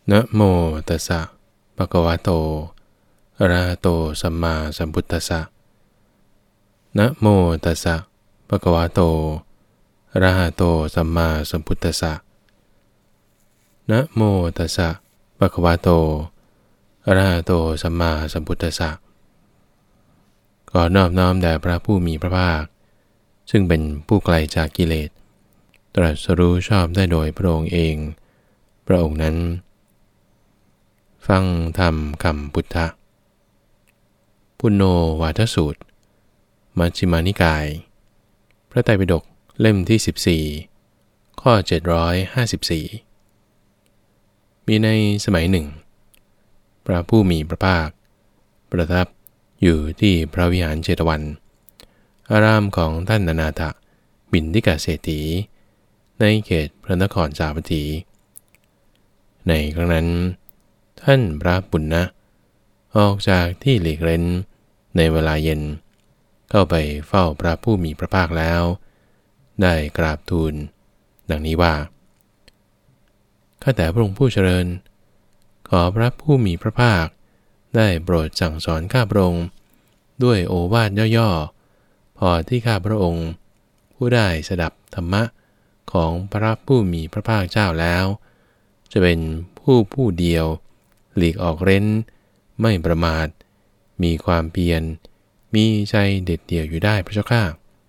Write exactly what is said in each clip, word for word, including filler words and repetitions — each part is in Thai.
นะโมตัสสะภะคะวะโตอะระหะโตสัมมาสัมพุทธัสสะนะโมตัสสะภะคะวะโตอะระหะโตสัมมาสัมพุทธัสสะนะโมตัสสะภะคะวะโตอะระหะโตสัมมาสัมพุทธัสสะขอนอบน้อมแด่พระผู้มีพระภาคซึ่งเป็นผู้ไกลจากกิเลสตรัสรู้ชอบได้โดยพระองค์เองพระองค์นั้นฟังธรรมคำพุทธะปุณโญวาทสูตรมัชฌิมานิกายพระไตรปิฎกเล่มที่สิบสี่ข้อเจ็ดร้อยห้าสิบสี่มีในสมัยหนึ่งพระผู้มีพระภาคประทับอยู่ที่พระวิหารเชตวัน อารามของท่านอนาถบิณฑิกเศรษฐีในเขตพระนครสาวัตถีในครั้งนั้นท่านพระปุณณะออกจากที่หลีกเร้นในเวลาเย็นเข้าไปเฝ้าพระผู้มีพระภาคแล้วได้กราบทูลดังนี้ว่าข้าแต่พระองค์ผู้เจริญขอพระผู้มีพระภาคได้โปรดสั่งสอนข้าพระองค์ด้วยโอวาทย่อๆพอที่ข้าพระองค์ผู้ได้สดับธรรมะของพระผู้มีพระภาคเจ้าแล้วจะเป็นผู้ผู้เดียวหลีกออกเร้นไม่ประมาทมีความเพียรมีใจเด็ดเดี่ยวอยู่ได้พระเจ้าข้า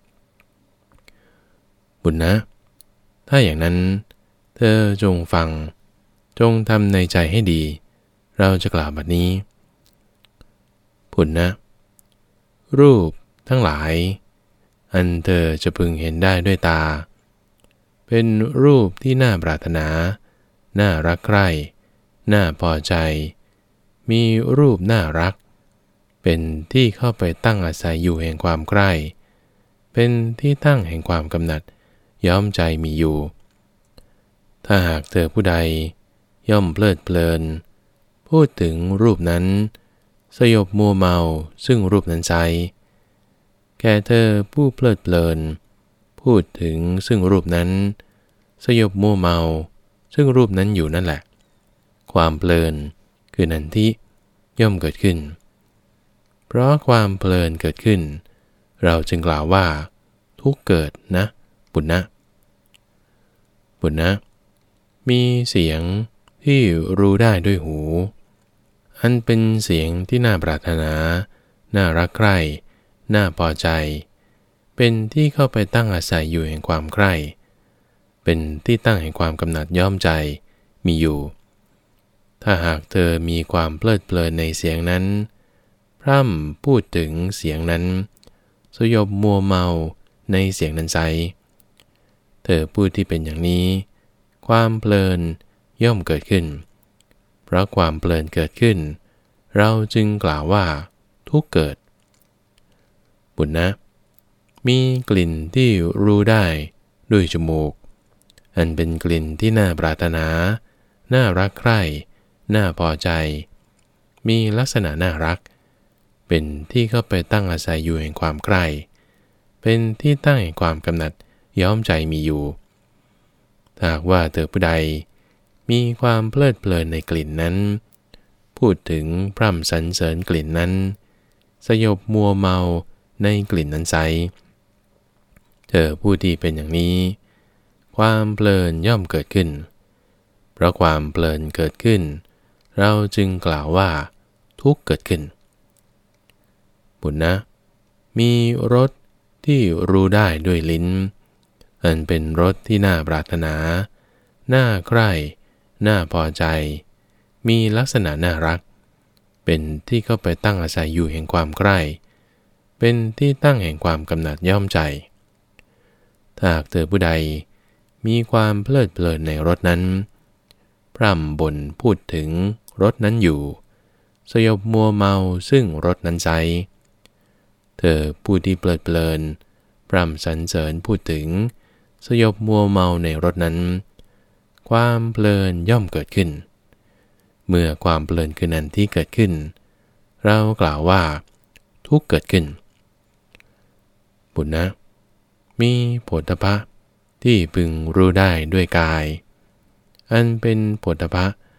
บุญนะถ้าอย่างนั้นเธอจงฟังจงทำในใจให้ดีเราจะกล่าวบัดนี้บุญนะรูปทั้งหลายอันเธอจะพึงเห็นได้ด้วยตาเป็นรูปที่น่าปรารถนาน่ารักใคร่น่าพอใจมีรูปน่ารักเป็นที่เข้าไปตั้งอาศัยอยู่แห่งความใคร่เป็นที่ตั้งแห่งความกำหนัดย้อมใจมีอยู่ถ้าหากเธอผู้ใดย่อมเพลิดเพลินพูดถึงรูปนั้นสยบมัวเมาซึ่งรูปนั้นไซแก่เธอผู้เพลิดเพลินพูดถึงซึ่งรูปนั้นสยบมัวเมาซึ่งรูปนั้นอยู่นั่นแหละความเพลินคือนันทิย่อมเกิดขึ้นเพราะความเพลินเกิดขึ้นเราจึงกล่าวว่าทุกข์เกิดนะปุณณะปุณณะมีเสียงที่รู้ได้ด้วยหูอันเป็นเสียงที่น่าปรารถนาน่ารักใคร่น่าพอใจเป็นที่เข้าไปตั้งอาศัยอยู่แห่งความใคร่เป็นที่ตั้งแห่งความกำหนัดย้อมใจมีอยู่ถ้าหากเธอมีความเพลิดเพลินในเสียงนั้นพร่ำพูดถึงเสียงนั้นสยบมัวเมาในเสียงนั้นไซเธอพูดที่เป็นอย่างนี้ความเพลินย่อมเกิดขึ้นเพราะความเพลินเกิดขึ้นเราจึงกล่าวว่าทุกข์เกิดบุญนะมีกลิ่นที่รู้ได้ด้วยจมูกอันเป็นกลิ่นที่น่าปรารถนาน่ารักใคร่น่าพอใจมีลักษณะน่ารักเป็นที่เข้าไปตั้งอาศัยอยู่แห่งความใคร่เป็นที่ตั้งแห่งความกำหนัดย้อมใจมีอยู่ถ้าหากว่าเธอผู้ใดมีความเพลิดเพลินในกลิ่นนั้นพูดถึงพร่ำสรรเสริญกลิ่นนั้นสยบมัวเมาในกลิ่นนั้นไซเธอผู้ที่เป็นอย่างนี้ความเพลินย่อมเกิดขึ้นเพราะความเพลินเกิดขึ้นเราจึงกล่าวว่าทุกข์เกิดขึ้นบุญนะมีรสที่รู้ได้ด้วยลิ้นอันเป็นรสที่น่าปรารถนาน่าใคร่น่าพอใจมีลักษณะน่ารักเป็นที่เข้าไปตั้งอาศัยอยู่แห่งความใคร่เป็นที่ตั้งแห่งความกำหนัดย่อมใจถ้าหากเธอผู้ใดมีความเพลิดเพลินในรสนั้นพร่ำบ่นพูดถึงรสนั้นอยู่สยบมัวเมาซึ่งรสนั้นไซเธอผู้ที่เพลิดเพลินพร่ำสรรเสริญพูดถึงสยบมัวเมาในรสนั้นความเพลินย่อมเกิดขึ้นเมื่อความเพลินคือนันที่เกิดขึ้นเรากล่าวว่าทุกข์เกิดขึ้นบุญนะมีโผฏฐัพพะที่พึงรู้ได้ด้วยกายอันเป็นโผฏฐัพพะ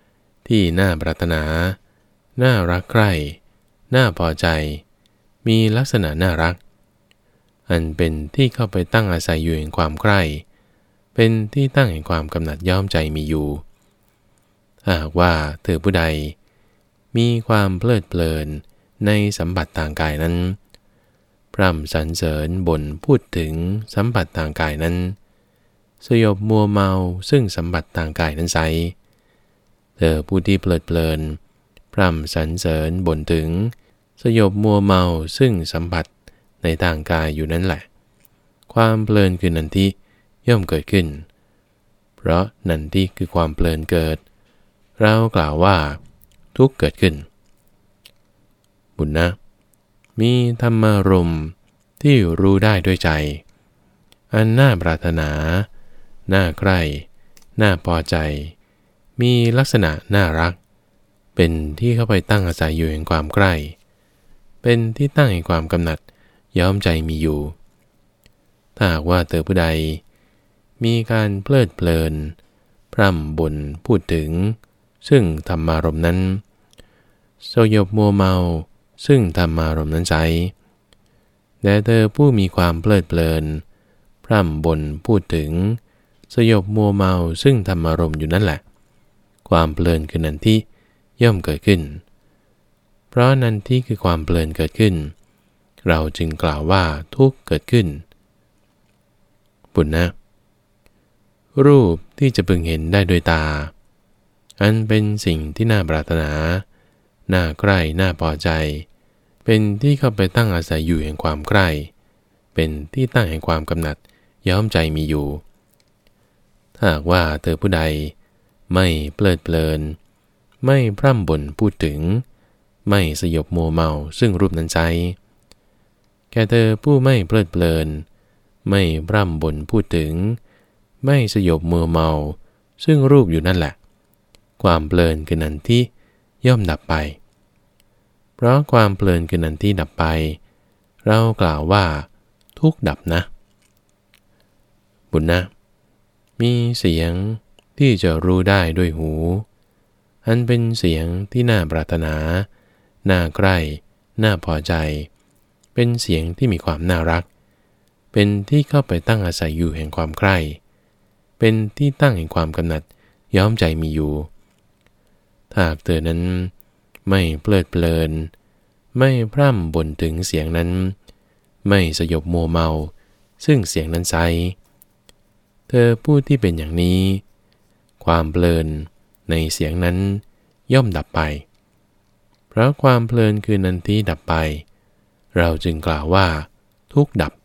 ที่น่าปรารถนาน่ารักใคร่น่าพอใจมีลักษณะน่ารักอันเป็นที่เข้าไปตั้งอาศัยอยู่แห่งความใคร่เป็นที่ตั้งแห่งความกำหนัดย้อมใจมีอยู่ถ้าหากว่าเธอผู้ใดมีความเพลิดเพลินในสัมผัสทางกายนั้นพร่ำสรรเสริญบ่นพูดถึงสัมผัสทางกายนั้นสยบมัวเมาซึ่งสัมผัสทางกายนั้นไซเธอผู้ที่เพลิดเพลินพร่ำสรรเสริญบ่นถึงสยบมัวเมาซึ่งสัมผัสในทางกายอยู่นั้นแหละความเพลินคือนันทิย่อมเกิดขึ้นเพราะนันทิคือความเพลินเกิดเรากล่าวว่าทุกข์เกิดขึ้นบุญนะมีธรรมารมณ์ที่รู้ได้ด้วยใจอันน่าปรารถนาน่าใคร่น่าพอใจมีลักษณะน่ารักเป็นที่เข้าไปตั้งอาศัยอยู่แห่งความใกล้เป็นที่ตั้งแห่งความกำหนัดย้อมใจมีอยู่ถ้าหากว่าเธอผู้ใดมีการเพลิดเพลินพร่ำบ่นพูดถึงซึ่งธรรมารมณ์นั้นสยบมัวเมาซึ่งธรรมารมณ์นั้นใจแต่เธอผู้มีความเพลิดเพลินพร่ำบ่นพูดถึงสยบมัวเมาซึ่งธรรมารมณ์อยู่นั่นแหละความเพลินคือนันทิย่อมเกิดขึ้นเพราะนันทิคือความเพลินเกิดขึ้นเราจึงกล่าวว่าทุกข์เกิดขึ้นบุญนะรูปที่จะพึงเห็นได้โดยตาอันเป็นสิ่งที่น่าปรารถนาน่าใคร่น่าพอใจเป็นที่เข้าไปตั้งอาศัยอยู่แห่งความใคร่เป็นที่ตั้งแห่งความกำหนัดย้อมใจมีอยู่ถ้าหากว่าเธอผู้ใดไม่เพลิดเพลินไม่พร่ำบ่นพูดถึงไม่สยบมัวเมาซึ่งรูปนั้นใจแก่เธอผู้ไม่เพลิดเพลินไม่พร่ำบ่นพูดถึงไม่สยบมัวเมาซึ่งรูปอยู่นั่นแหละความเพลินคือนันทิย่อมดับไปเพราะความเพลินคือนันทิดับไปเรากล่าวว่าทุกข์ดับนะบุญนะมีเสียงที่จะรู้ได้ด้วยหูอันเป็นเสียงที่น่าปรารถนาน่าใกล้น่าพอใจเป็นเสียงที่มีความน่ารักเป็นที่เข้าไปตั้งอาศัยอยู่แห่งความใคร่เป็นที่ตั้งแห่งความกำหนัดย้อมใจมีอยู่ถ้าหากเธอนั้นไม่เพลิดเพลินไม่พร่ำบ่นถึงเสียงนั้นไม่สยบมัวเมาซึ่งเสียงนั้นไซเธอผู้ที่เป็นอย่างนี้ความเพลินในเสียงนั้นย่อมดับไปเพราะความเพลินคือนันทิดับไปเราจึงกล่าวว่าทุกข์ดับ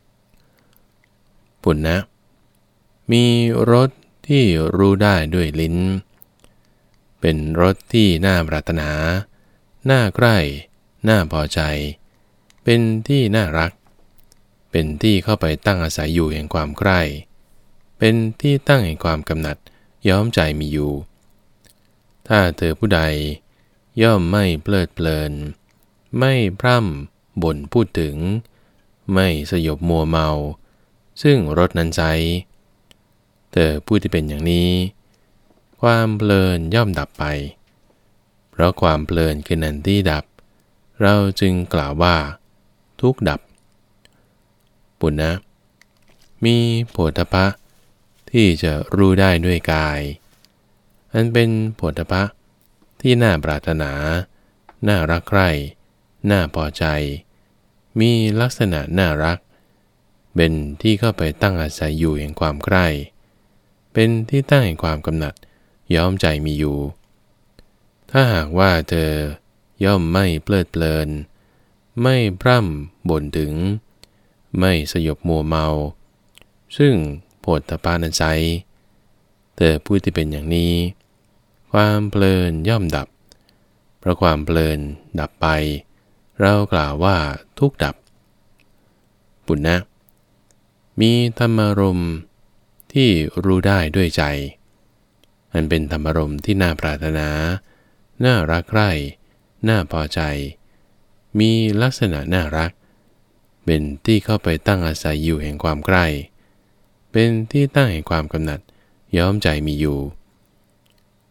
ปุณณะมีรสที่รู้ได้ด้วยลิ้นเป็นรสที่น่าปรารถนาน่าใกล้น่าพอใจเป็นที่น่ารักเป็นที่เข้าไปตั้งอาศัยอยู่แห่งความใกล้เป็นที่ตั้งแห่งความกำหนัดย้อมใจมีอยู่ถ้าเธอผู้ใดย่อมไม่เพลิดเพลินไม่พร่ำบ่นพูดถึงไม่สยบมัวเมาซึ่งรสนั้นใจเธอผู้ที่เป็นอย่างนี้ความเพลินย่อมดับไปเพราะความเพลินคือนันทิดับเราจึงกล่าวว่าทุกข์ดับปุณณะมีโผฏฐัพพะที่จะรู้ได้ด้วยกายอันเป็นโผฏฐัพพะที่น่าปรารถนาน่ารักใคร่น่าพอใจมีลักษณะน่ารักเป็นที่เข้าไปตั้งอาศัยอยู่แห่งความใคร่เป็นที่ตั้งแห่งความกำหนัดย้อมใจมีอยู่ถ้าหากว่าเธอย่อมไม่เพลิดเพลินไม่พร่ำบ่นถึงไม่สยบมัวเมาซึ่งโผฏฐัพพะนั้นไซเธอผู้ที่เป็นอย่างนี้ความเพลินย่อมดับเพราะความเพลินดับไปเรากล่าวว่าทุกข์ดับปุณณะมีธรรมารมณ์ที่รู้ได้ด้วยใจอันเป็นธรรมารมณ์ที่น่าปรารถนาน่ารักใคร่น่าพอใจมีลักษณะน่ารักเป็นที่เข้าไปตั้งอาศัยอยู่แห่งความใกล้เป็นที่ตั้งแห่งความกำหนัดย้อมใจมีอยู่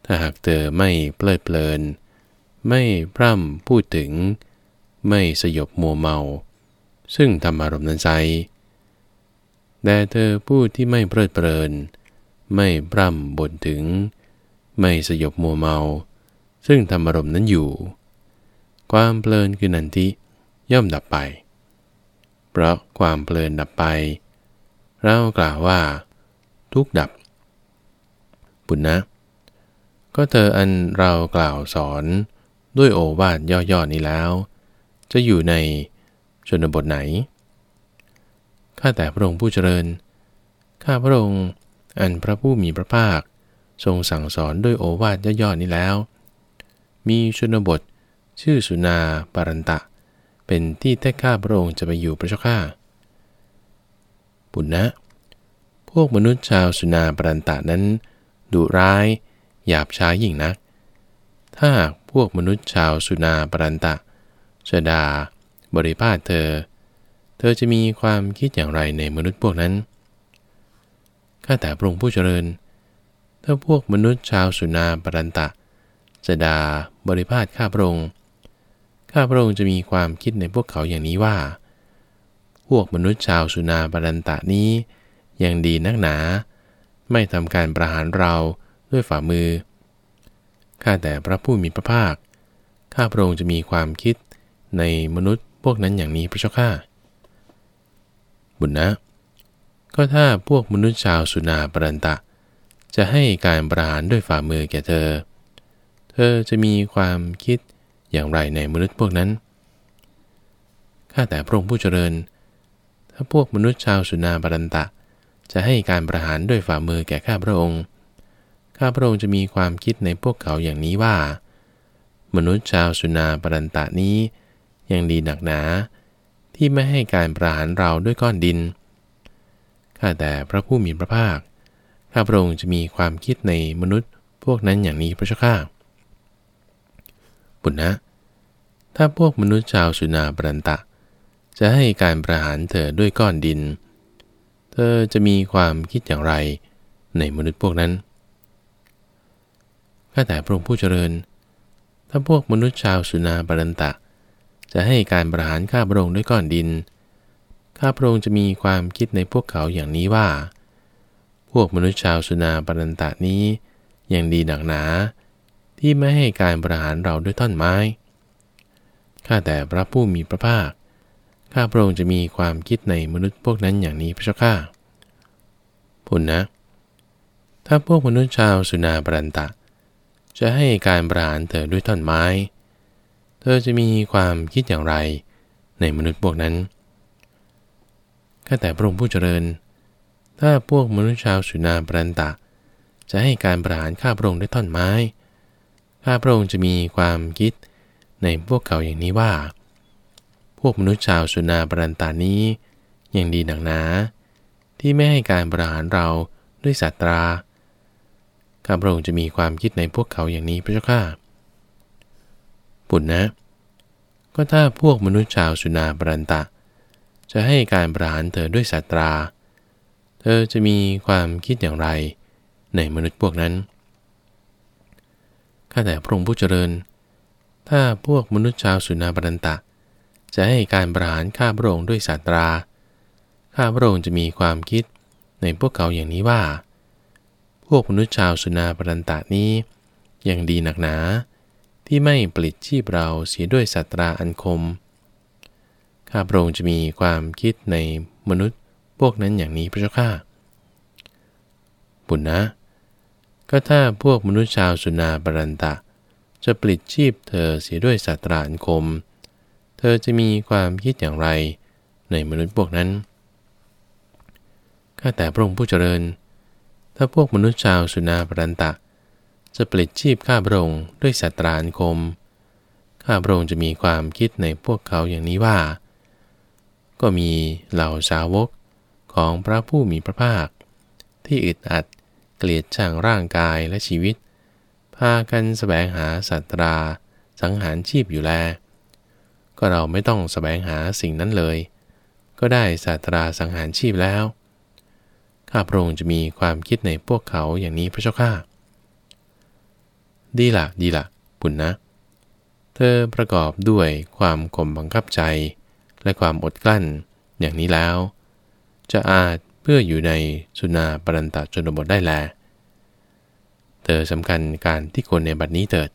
ถ้าหากเธอไม่เพลิดเพลินไม่พร่ำพูดถึงไม่สยบมัวเมาซึ่งธรรมารมณ์นั้นไซแต่เธอผู้ที่ไม่เพลิดเพลินไม่พร่ำบ่นถึงไม่สยบมัวเมาซึ่งธรรมารมณ์นั้นอยู่ความเพลินคือนันทิย่อมดับไปเพราะความเพลินดับไปเรากล่าวว่าทุกข์ดับบุญนะก็เธออันเรากล่าวสอนด้วยโอวาทย่อๆนี้แล้วจะอยู่ในชนบทไหนข้าแต่พระองค์ผู้เจริญข้าพระองค์อันพระผู้มีพระภาคทรงสั่งสอนด้วยโอวาทย่อๆนี้แล้วมีชนบทชื่อสุนาปารันตะเป็นที่แต่ข้าพระองค์จะไปอยู่พระเจ้าข้าบุญนะพวกมนุษย์ชาวสุนาปารันตะนั้นดุร้ายหยาบช้ายิ่งนักถ้าพวกมนุษย์ชาวสุนาปารันตะจะด่าบริพาทเธอเธอจะมีความคิดอย่างไรในมนุษย์พวกนั้นข้าแต่พระองค์ผู้เจริญถ้าพวกมนุษย์ชาวสุนาปารันตะจะด่าบริพาทข้าพระองค์ข้าพระองค์จะมีความคิดในพวกเขาอย่างนี้ว่าพวกมนุษย์ชาวสุนาปารันตะนี้ยังดีนักหนาไม่ทำการประหารเราด้วยฝ่ามือข้าแต่พระผู้มีพระภาคข้าพระองค์จะมีความคิดในมนุษย์พวกนั้นอย่างนี้พระเจ้าข้าบุญนะก็ถ้าพวกมนุษย์ชาวสุนาปารันตะจะให้การประหารด้วยฝ่ามือแก่เธอเธอจะมีความคิดอย่างไรในมนุษย์พวกนั้นข้าแต่พระองค์ผู้เจริญถ้าพวกมนุษย์ชาวสุนาปารันตะจะให้การประหารด้วยฝ่ามือแก่ข้าพระองค์ข้าพระองค์จะมีความคิดในพวกเขาอย่างนี้ว่ามนุษย์ชาวสุนาปารันตะนี้ยังดีหนักหนาที่ไม่ให้การประหารเราด้วยก้อนดินข้าแต่พระผู้มีพระภาคข้าพระองค์จะมีความคิดในมนุษย์พวกนั้นอย่างนี้พระเจ้าข้าบุญนะถ้าพวกมนุษย์ชาวสุนาปารันตะจะให้การประหารเธอด้วยก้อนดินเธอจะมีความคิดอย่างไรในมนุษย์พวกนั้นข้าแต่พระองค์ผู้เจริญถ้าพวกมนุษย์ชาวสุนาปารันตะจะให้การประหารข้าพระองค์ด้วยก้อนดินข้าพระองค์จะมีความคิดในพวกเขาอย่างนี้ว่าพวกมนุษย์ชาวสุนาปารันตะนี้ยังดีหนักหนาที่ไม่ให้การประหารเราด้วยท่อนไม้ข้าแต่พระผู้มีพระภาคข้าพระองค์จะมีความคิดในมนุษย์พวกนั้นอย่างนี้พระเจ้าข้าพุนนะถ้าพวกมนุษย์ชาวสุนาปารันตะจะให้การประหารเธอด้วยท่อนไม้เธอจะมีความคิดอย่างไรในมนุษย์พวกนั้นข้าแต่พระองค์ผู้เจริญถ้าพวกมนุษย์ชาวสุนาปารันตะจะให้การประหารข้าพระองค์ด้วยท่อนไม้ข้าพระองค์จะมีความคิดในพวกเขาอย่างนี้ว่าพวกมนุษย์ชาวสุนาปารันตะนี้ยังดีหนักหนาที่ไม่ให้การประหารเราด้วยสัตราข้าพระองค์จะมีความคิดในพวกเขาอย่างนี้พระเจ้าข้าบุญนะก็ถ้าพวกมนุษย์ชาวสุนาปารันตะจะให้การประหารเธอด้วยสัตราเธอจะมีความคิดอย่างไรในมนุษย์พวกนั้นข้าแต่พระองค์ผู้เจริญถ้าพวกมนุษย์ชาวสุนาปารันตะจะให้การประหารข้าพระองค์ด้วยสัตราข้าพระองค์จะมีความคิดในพวกเขาอย่างนี้ว่าพวกมนุษย์ชาวสุนาปารันตะนี้ยังดีหนักหนาที่ไม่ปลิดชีพเราเสียด้วยสัตราอันคมข้าพระองค์จะมีความคิดในมนุษย์พวกนั้นอย่างนี้พระเจ้าข้าบุญนะก็ถ้าพวกมนุษย์ชาวสุนาปารันตะจะปลิดชีพเธอเสียด้วยสัตราอันคมเธอจะมีความคิดอย่างไรในมนุษย์พวกนั้นข้าแต่พระองค์ผู้เจริญถ้าพวกมนุษย์ชาวสุนาปารันตะจะปลิดชีพข้าพระองค์ด้วยสัตราอันคมข้าพระองค์จะมีความคิดในพวกเขาอย่างนี้ว่าก็มีเหล่าสาวกของพระผู้มีพระภาคที่อึดอัดเกลียดชังร่างกายและชีวิตพากันแสวงหาสัตราสังหารชีพอยู่แลก็เราไม่ต้องแสวงหาสิ่งนั้นเลยก็ได้สัตราสังหารชีพแล้วข้าพระองค์จะมีความคิดในพวกเขาอย่างนี้พระเจ้าข้าดีละดีละปุณณนะเธอประกอบด้วยความข่มบังคับใจและความอดกลั้นอย่างนี้แล้วจะอาจเพื่ออยู่ในสุนาปรันตชนบทได้แลเธอสำคัญการที่คนในบัดนี้เถิด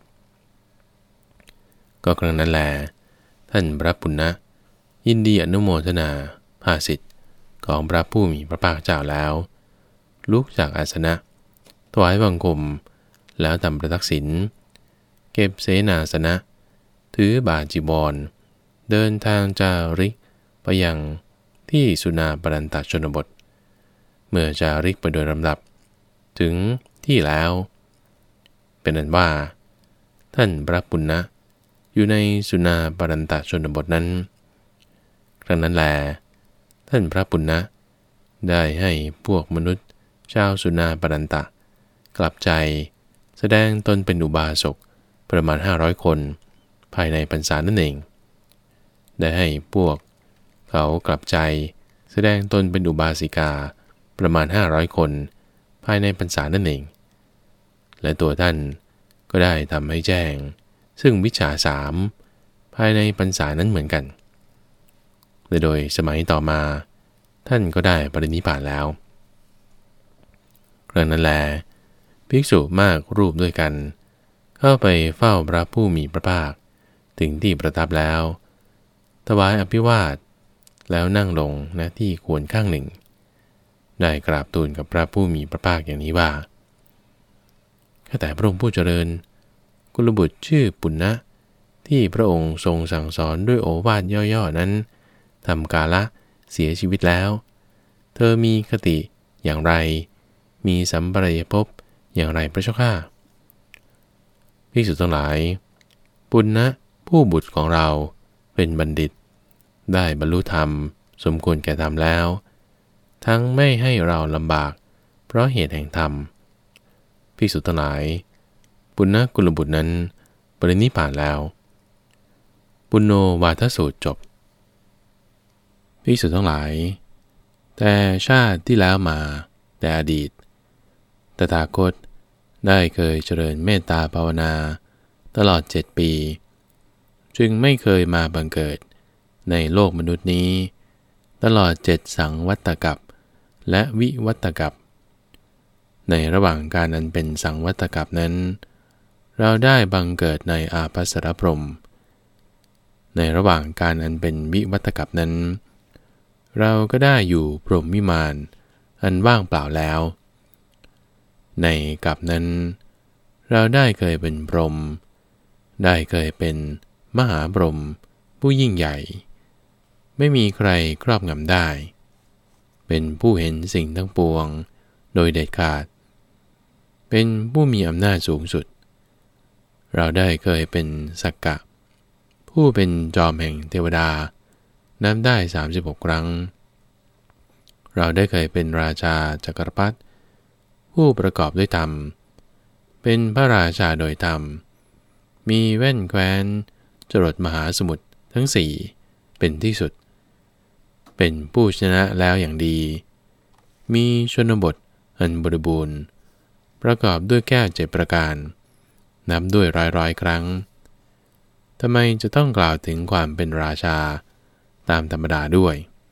ก็ครั้งนั้นแลท่านพระปุณณนะยินดีอนุโมทนาภาสิทธิ์ของพระผู้มีพระภาคเจ้าแล้วลุกจากอาสนะถวายบังคมแล้วทำประทักษิณเก็บเสนาสนะถือบาจีวรเดินทางจาริกไปยังที่สุนาปรันตชนบทเมื่อจาริกไปโดยลำดับถึงที่แล้วเป็นนั้นว่าท่านพระปุณณนะอยู่ในสุนาปรันตชนบทนั้นครั้งนั้นแลท่านพระปุณณนะได้ให้พวกมนุษย์ชาวสุนาปรันตะกลับใจแสดงตนเป็นอุบาสกประมาณห้าร้อยคนภายในพรรษานั่นเองได้ให้พวกเขากลับใจแสดงตนเป็นอุบาสิกาประมาณห้าร้อยคนภายในพรรษานั่นเองและตัวท่านก็ได้ทำให้แจ้งซึ่งวิชชาสามภายในพรรษานั้นเหมือนกันและโดยสมัยต่อมาท่านก็ได้ปรินิพพานแล้วครั้งนั้นแลภิกษุมากรูปด้วยกันเข้าไปเฝ้าพระผู้มีพระภาคถึงที่ประทับแล้วถวายอภิวาทแล้วนั่งลงณที่ควรข้างหนึ่งได้กราบทูลกับพระผู้มีพระภาคอย่างนี้ว่าข้าแต่พระองค์ผู้เจริญกุลบุตรชื่อปุณณนะที่พระองค์ทรงสั่งสอนด้วยโอวาทย่อๆนั้นทำกาละเสียชีวิตแล้วเธอมีคติอย่างไรมีสัมปรายภพอย่างไรพระเจ้าข้าภิกษุทั้งหลายปุณณนะผู้บุตรของเราเป็นบัณฑิตได้บรรลุธรรมสมควรแก่ธรรมแล้วทั้งไม่ให้เราลำบากเพราะเหตุแห่งธรรมภิกษุทั้งหลายปุณณกุลบุตรนั้นปรินิพพานแล้วปุณโญวาทสูตรจบภิกษุทั้งหลายแต่ชาติที่แล้วมาแต่อดีตตถาคตได้เคยเจริญเมตตาภาวนาตลอดเจ็ดปีจึงไม่เคยมาบังเกิดในโลกมนุษย์นี้ตลอดเจ็ดสังวัตกัปและวิวัตกัปในระหว่างการอันเป็นสังวัตกัปนั้นเราได้บังเกิดในอาภัสสรพรหมในระหว่างการอันเป็นวิวัตกัปนั้นเราก็ได้อยู่พรหมวิมานอันว่างเปล่าแล้วในกัปนั้นเราได้เคยเป็นพรหมได้เคยเป็นมหาพรหมผู้ยิ่งใหญ่ไม่มีใครครอบงำได้เป็นผู้เห็นสิ่งทั้งปวงโดยเด็ดขาดเป็นผู้มีอำนาจสูงสุดเราได้เคยเป็นสักกะผู้เป็นจอมแห่งเทวดานับได้สามสิบหกครั้งเราได้เคยเป็นราชาจักรพรรดิผู้ประกอบด้วยธรรมเป็นพระราชาโดยธรรมมีแว่นแคว้นจรดมหาสมุทรทั้งสี่เป็นที่สุดเป็นผู้ชนะแล้วอย่างดีมีชนบทอันบริบูรณ์ประกอบด้วยแก้วเจ็ดประการนับด้วยร้อยร้อยครั้งทำไมจะต้องกล่าวถึงความเป็นราชาตามธรรมดาด้วย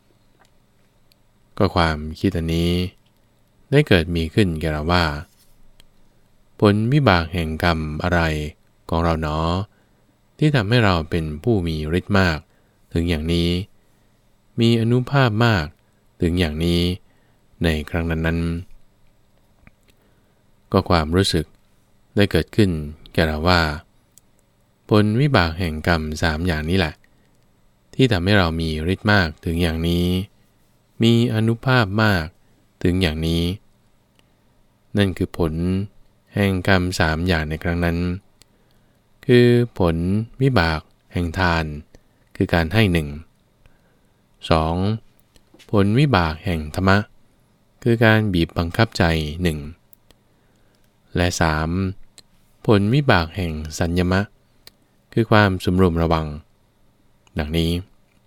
ก็ความคิดอันนี้ได้เกิดมีขึ้นแก่เราว่าผลวิบากแห่งกรรมอะไรของเราหนอที่ทำให้เราเป็นผู้มีฤทธิ์มากถึงอย่างนี้มีอานุภาพมากถึงอย่างนี้ในครั้งนั้นๆก็ความรู้สึกได้เกิดขึ้นแก่เราว่าผลวิบากแห่งกรรมสามอย่างนี้แหละที่ทำให้เรามีฤทธิ์มากถึงอย่างนี้มีอานุภาพมากถึงอย่างนี้นั่นคือผลแห่งกรรมสามอย่างในครั้งนั้นคือผลวิบากแห่งทานคือการให้หนึ่ง สอง ผลวิบากแห่งธรรมะคือการบีบบังคับใจหนึ่งและสามผลวิบากแห่งสัญญมะคือความสำรวมระวังดังนี้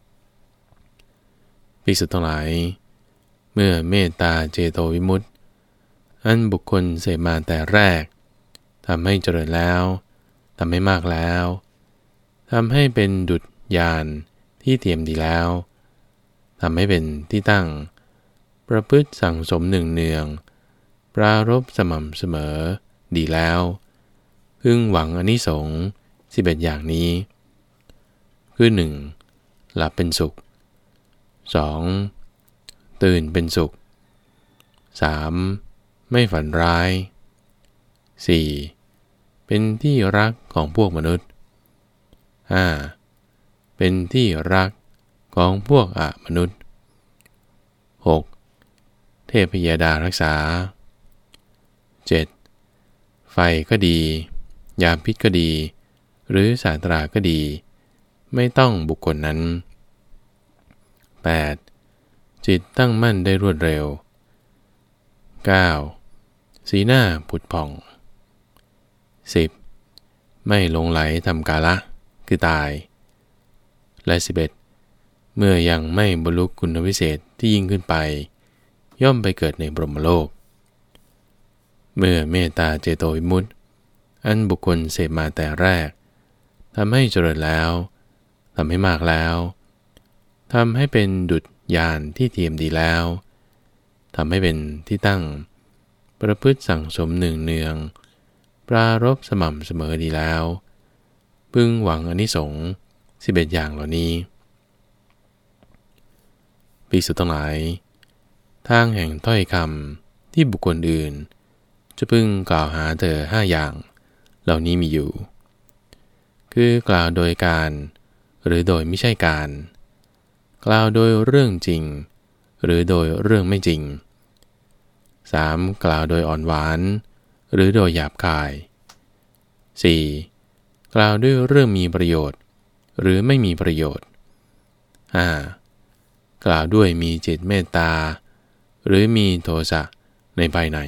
ภิกษุทั้งหลายเมื่อเมตตาเจโตวิมุตติอันบุคคลเสมาแต่แรกททำให้เจริญแล้วทำให้มากแล้วทำให้เป็นดุจยานที่เตรียมดีแล้วทำให้เป็นที่ตั้งประพฤติสั่งสมหนึ่งเนืองปรารภสม่ำเสมอดีแล้วพึงหวังอานิสงส์สิบเอ็ดอย่างนี้คือหนึ่งหลับเป็นสุข สอง ตื่นเป็นสุข สาม ไม่ฝันร้าย สี่ เป็นที่รักของพวกมนุษย์ ห้า เป็นที่รักของพวกอมนุษย์ หก เทพยดารักษา เจ็ด ไฟก็ดียาพิษก็ดีหรือสาตราก็ดีไม่ต้องบุคคลนั้น แปด จิตตั้งมั่นได้รวดเร็ว เก้า สีหน้าผุดผ่อง สิบ ไม่หลงไหลทำกาละคือตาย และ สิบเอ็ด เมื่อยังไม่บรรลุคุณวิเศษที่ยิ่งขึ้นไปย่อมไปเกิดในบรมโลกเมื่อเมตตาเจโตวิมุตติอันบุคคลเสพมาแต่แรกทำให้เจริญแล้วทำให้มากแล้วทำให้เป็นดุจยานที่เทียมดีแล้วทำให้เป็นที่ตั้งประพฤติสั่งสมหนึ่งเนืองปรารภสม่ำเสมอดีแล้วพึงหวังอานิสงส์สิบเอ็ดอย่างเหล่านี้ภิกษุทั้งหลายทางแห่งถ้อยคำที่บุคคลอื่นจะพึงกล่าวหาเธอห้าอย่างเหล่านี้มีอยู่คือกล่าวโดยการหรือโดยไม่ใช่การกล่าวโดยเรื่องจริงหรือโดยเรื่องไม่จริง สาม กล่าวโดยอ่อนหวานหรือโดยหยาบคาย สี่ กล่าวด้วยเรื่องมีประโยชน์หรือไม่มีประโยชน์ ห้า กล่าวด้วยมีจิตเมตตาหรือมีโทสะในภายใน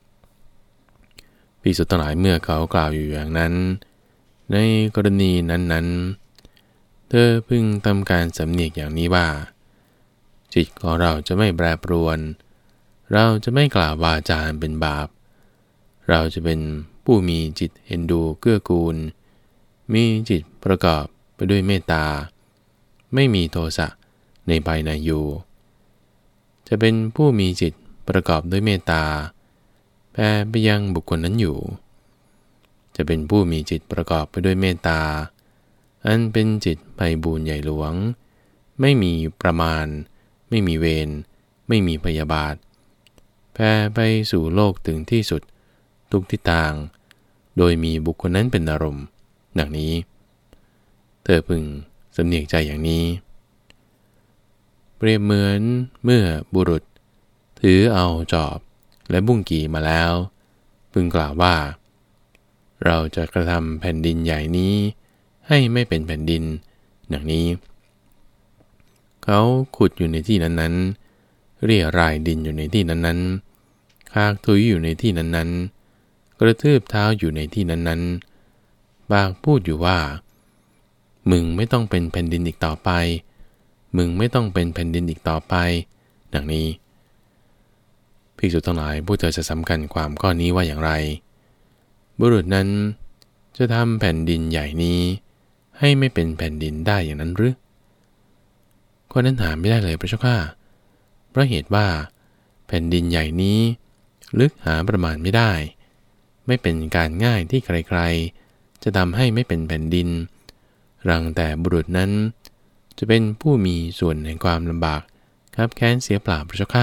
ภิกษุทั้งหลายเมื่อเขากล่าวอยู่อย่างนั้นในกรณีนั้นๆเธอพึงทำการสำเนียกอย่างนี้ว่าจิตของเราจะไม่แปรปรวนเราจะไม่กล่าววาจาเป็นบาปเราจะเป็นผู้มีจิตเอ็นดูเกื้อกูลมีจิตประกอบไปด้วยเมตตาไม่มีโทสะในภายในอยู่จะเป็นผู้มีจิตประกอบด้วยเมตตาแผ่ไปยังบุคคลนั้นอยู่จะเป็นผู้มีจิตประกอบไปด้วยเมตตาอันเป็นจิตไพบูลย์ใหญ่หลวงไม่มีประมาณไม่มีเวรไม่มีพยาบาทแผ่ไปสู่โลกถึงที่สุดทุกทิศทางโดยมีบุคคลนั้นเป็นอารมณ์ดังนี้เธอพึงสำเนียกใจอย่างนี้เปรียบเหมือนเมื่อบุรุษถือเอาจอบและบุ้งกี่มาแล้วพึงกล่าวว่าเราจะกระทำแผ่นดินใหญ่นี้ให้ไม่เป็นแผ่นดินดังนี้เขาขุดอยู่ในที่นั้นๆเรี่ยรายดินอยู่ในที่นั้นๆคากทุยอยู่ในที่นั้นๆกระทืบเท้าอยู่ในที่นั้นๆบางพูดอยู่ว่ามึงไม่ต้องเป็นแผ่นดินอีกต่อไปมึงไม่ต้องเป็นแผ่นดินอีกต่อไปดังนี้ภิกษุทั้งหลายพวกเธอจะสำคัญความข้อนี้ว่าอย่างไรบุรุษนั้นจะทำแผ่นดินใหญ่นี้ให้ไม่เป็นแผ่นดินได้อย่างนั้นหรือข้อนั้นหาไม่ได้เลยพระเจ้าข้าเพราะเหตุว่าแผ่นดินใหญ่นี้ลึกหาประมาณไม่ได้ไม่เป็นการง่ายที่ใครๆจะทำให้ไม่เป็นแผ่นดินรังแต่บุรุษนั้นจะเป็นผู้มีส่วนแห่งความลำบากคับแค้นเสียเปล่าพระเจ้าข้า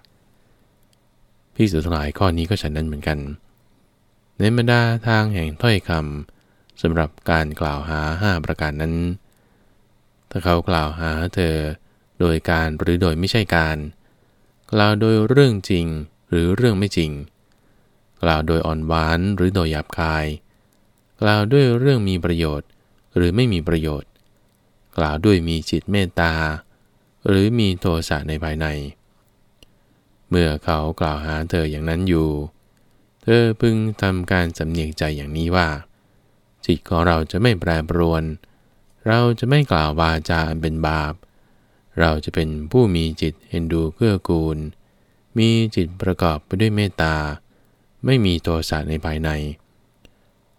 ภิกษุทั้งหลายข้อนี้ก็ฉันนั้นเหมือนกันในบรรดาทางแห่งถ้อยคำสำหรับการกล่าวหาห้าประการนั้นถ้าเขากล่าวหาเธอโดยการหรือโดยไม่ใช่การกล่าวโดยเรื่องจริงหรือเรื่องไม่จริงกล่าวโดยอ่อนหวานหรือโดยหยาบคายกล่าวด้วยเรื่องมีประโยชน์หรือไม่มีประโยชน์กล่าวด้วยมีจิตเมตตาหรือมีโทสะในภายในเมื่อเขากล่าวหาเธออย่างนั้นอยู่เธอพึงทำการสำเนียกใจอย่างนี้ว่าจิตของเราจะไม่แปรปรวนเราจะไม่กล่าววาจาอันเป็นบาปเราจะเป็นผู้มีจิตเอ็นดูเกื้อกูลมีจิตประกอบไปด้วยเมตตาไม่มีโทสะในภายใน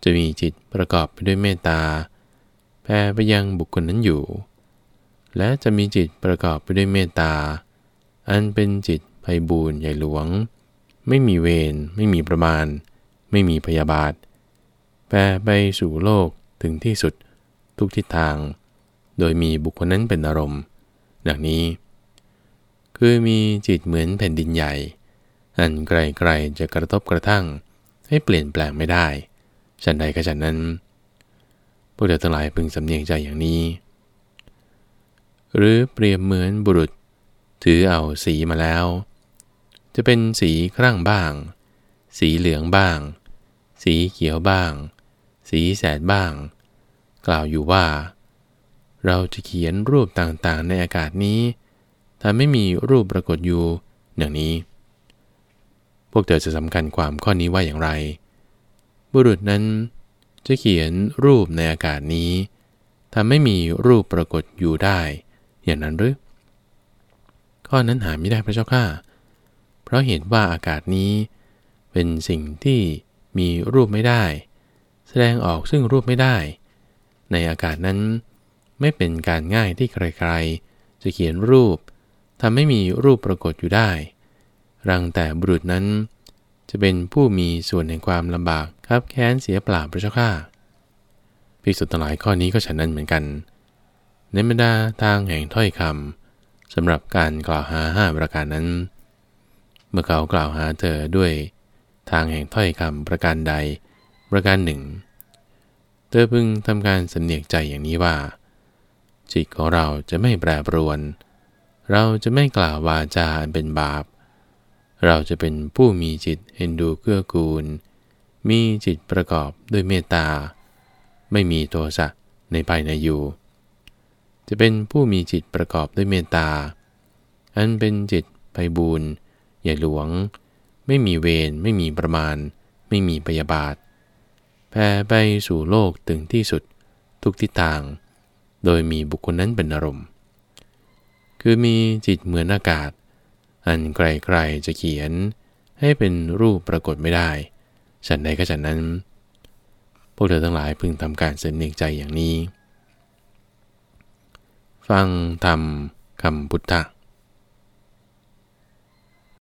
จะมีจิตประกอบไปด้วยเมตตาแผ่ไปยังบุคคลนั้นอยู่และจะมีจิตประกอบไปด้วยเมตตาอันเป็นจิตไพบูลย์ใหญ่หลวงไม่มีเวรไม่มีประมาณไม่มีพยาบาทแผ่ไปสู่โลกถึงที่สุดทุกทิศทางโดยมีบุคคลนั้นเป็นอารมณ์ดังนี้คือมีจิตเหมือนแผ่นดินใหญ่อันไกลๆจะกระทบกระทั่งให้เปลี่ยนแปลงไม่ได้ฉันใดก็ฉันนั้นพวกเธอทั้งหลายพึงสำเนียงใจอย่างนี้หรือเปรียบเหมือนบุรุษถือเอาสีมาแล้วจะเป็นสีครั่งบ้างสีเหลืองบ้างสีเขียวบ้างสีแสดบ้างกล่าวอยู่ว่าเราจะเขียนรูปต่างๆในอากาศนี้ถ้าไม่มีรูปปรากฏอยู่อย่างนี้พวกเธอจะสำคัญความข้อนี้ว่าอย่างไรบุรุษนั้นจะเขียนรูปในอากาศนี้ถ้าไม่มีรูปปรากฏอยู่ได้อย่างนั้นหรือข้อนั้นหาไม่ได้พระเจ้าข้าเพราะเห็นว่าอากาศนี้เป็นสิ่งที่มีรูปไม่ได้แสดงออกซึ่งรูปไม่ได้ในอากาศนั้นไม่เป็นการง่ายที่ใครๆจะเขียนรูปทำให้มีรูปปรากฏอยู่ได้รังแต่บุรุษนั้นจะเป็นผู้มีส่วนในความลำบากคับแค้นเสียเปล่าพระเจ้าข้าภิกษุทั้งหลายข้อนี้ก็ฉะนั้นเหมือนกันในบรรดาทางแห่งถ้อยคำสำหรับการกล่าวหาห้าประการนั้นเมื่อเขากล่าวหาเธอด้วยทางแห่งถ้อยคำประการใดประการหนึ่งเธอพึงทำการสำเนียกใจอย่างนี้ว่าจิตของเราจะไม่แปรปรวนเราจะไม่กล่าววาจาอันเป็นบาปเราจะเป็นผู้มีจิตเอ็นดูเกื้อกูลมีจิตประกอบด้วยเมตตาไม่มีโทสะในภายในอยู่จะเป็นผู้มีจิตประกอบด้วยเมตตาอันเป็นจิตไพบูลย์ใหญ่หลวงไม่มีเวรไม่มีประมาณไม่มีพยาบาทแผ่ไปสู่โลกถึงที่สุดทุกทิศทางโดยมีบุคคลนั้นเป็นอารมณ์คือมีจิตเหมือนอากาศอันไกลๆจะเขียนให้เป็นรูปปรากฏไม่ได้ฉันใดก็ฉันนั้นพวกเธอทั้งหลายพึงทำการสำเนียกใจอย่างนี้ฟังธรรมคำพุทธะ